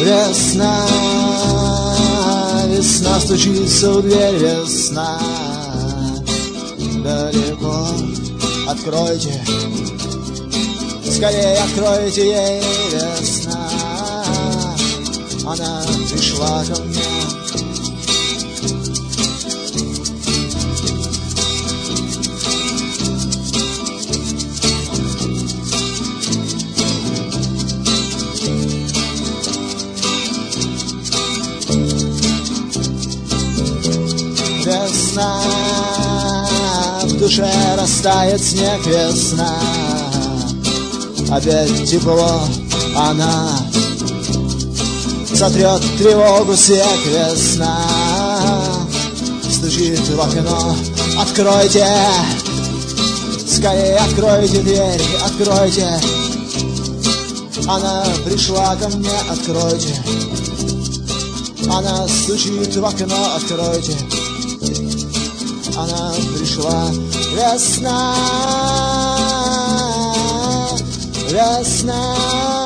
Весна, весна стучится в дверь, весна. Далеко, откройте, скорее откройте ей, весна. Она пришла ко мне. Весна, в душе растает снег, весна. Опять тепло, она сотрет тревогу снег, весна. Стучит в окно, откройте, скорее откройте дверь, откройте. Она пришла ко мне, откройте. Она стучит в окно, откройте. Она пришла, весна, весна.